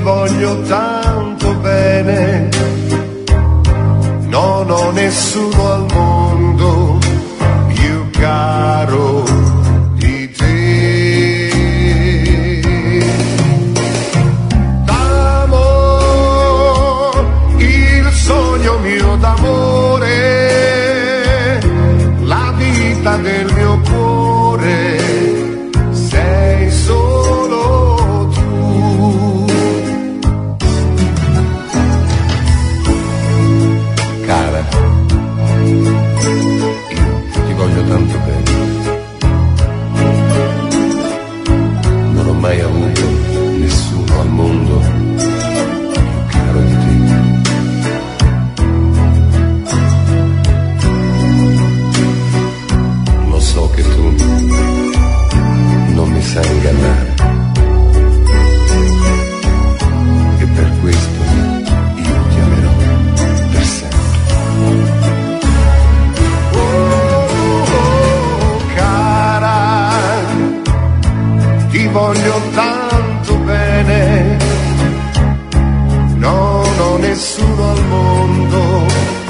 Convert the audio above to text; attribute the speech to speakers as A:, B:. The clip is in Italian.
A: voglio tanto bene, non ho nessuno al mondo più caro di te. T'amo, il sogno mio d'amore, la vita del mio cuore, sei solo tu. Cara, io ti voglio tanto bene, non ho mai avuto nessuno al mondo più caro di te. Lo so che tu non mi sai ingannare, e per questo io ti amerò per sempre. Cara, ti voglio tanto bene, non ho nessuno al mondo